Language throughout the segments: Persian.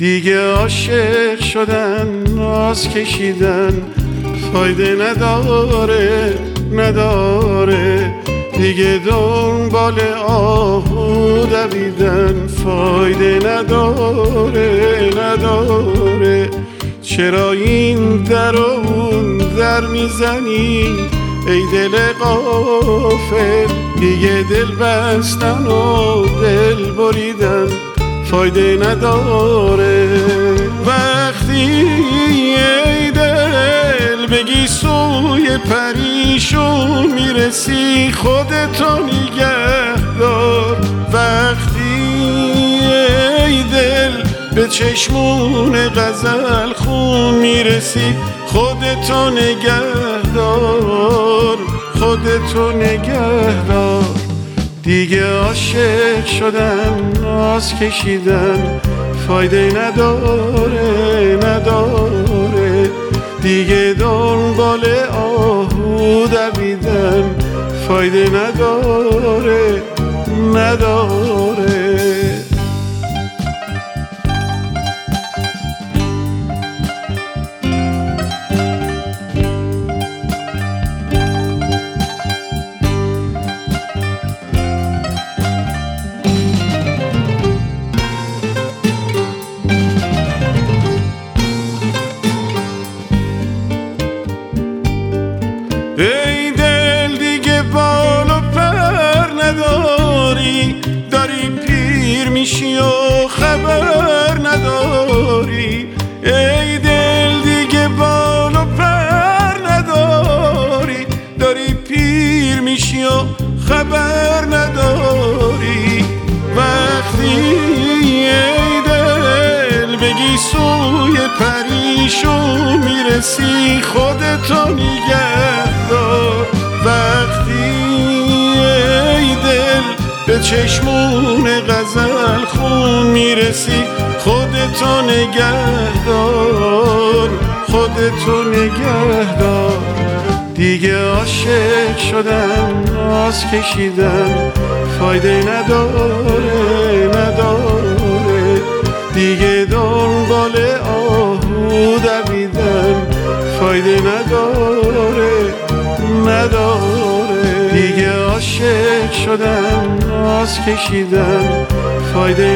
دیگه عاشق شدن ناز کشیدن فایده نداره دیگه دنبال آهو دویدن فایده نداره چرا این در و اون در میزنی ای دل غافل دیگه دل بستن و دل بریدن فایده نداره وقتی ای دل بگی سوی پریشون میرسی خودتو نگه دار وقتی ای دل به چشمون غزل خون میرسی خودتو نگه دار دیگه عاشق شدن ناز کشیدن فایده نداره دیگه دنبال آهو دویدن فایده نداره ای دل دیگه بال و پر نداری داری پیر میشی و خبر نداری ای دل دیگه بال و پر نداری داری پیر میشی و خبر نداری وقتی ای دل بگی سوی پریشون میرسی خودتو نگه دار وقتی ای دل به چشمون غزل خون میرسی خودتو نگه دار دیگه عاشق شدن ناز کشیدن فایده نداره دیگه دنبال آهو دویدن فایده نداره دیگه عاشق شدن ناز کشیدن فایده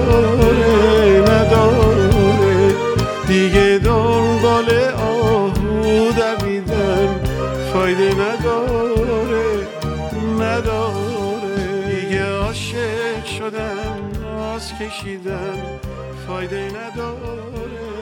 نداره دیگه دنبال آهو دویدن فایده نداره دیگه عاشق شدن ناز کشیدن فایده نداره